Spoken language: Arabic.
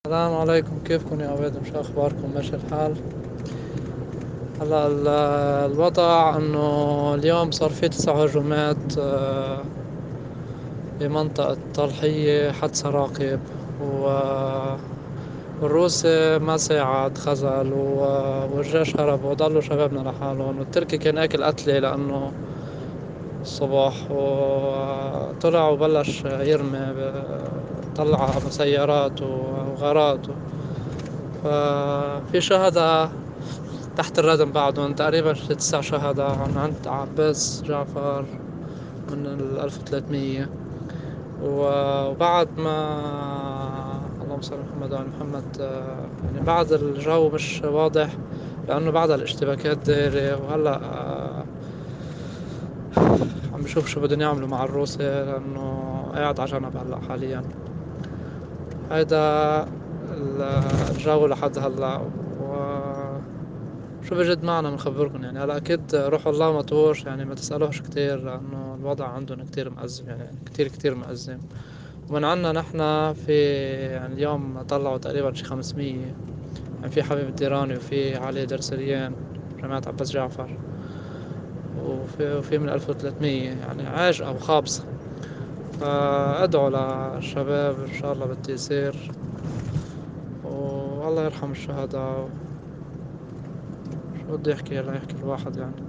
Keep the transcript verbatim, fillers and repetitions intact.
السلام عليكم، كيفكم يا عبيد؟ مش أخباركم؟ ماشي الحال؟ هلا ال- الوضع إنه اليوم صار في تسع هجومات آه، بمنطقة طلحية حدث راقب و- والروسي ما ساعد، خذل و- والجيش هرب وضلوا شبابنا لحالهم، والتركي كان آكل قتلة لأنه الصبح وطلع وبلش يرمي ب- طلع مسيرات وغارات. ففي شهداء تحت الردم بعدهم تقريبا شي تسع شهداء عن عند عباس جعفر من الألف وثلاثمية. وبعد ما اللهم صل على محمد وعلى محمد آه، يعني بعد الجو مش واضح لأنه بعد الاشتباكات دايرة، وهلأ آه، عم بشوف شو بدهم يعملوا مع الروسي لأنه قاعد على جنب هلأ حاليا. هيدا ال- الجو لحد هلأ. شو بجد معنا بنخبركم يعني. هلا اكيد روح الله مطوش، يعني ما تسألوش كتير لانه الوضع عندهم كتير مأزم، يعني كتير كتير مأزم. ومن عنا نحنا في يعني اليوم طلعوا تقريبا شي خمسمية، يعني في حبيب الديراني وفي علي درسليان جماعة عباس جعفر، وفي, وفي من ألف وثلاثمية يعني عاج أو خابص. فأدعوا للشباب إن شاء الله بالتيسير، والله يرحم الشهداء. شو بده يحكي؟ يلا يحكي الواحد يعني.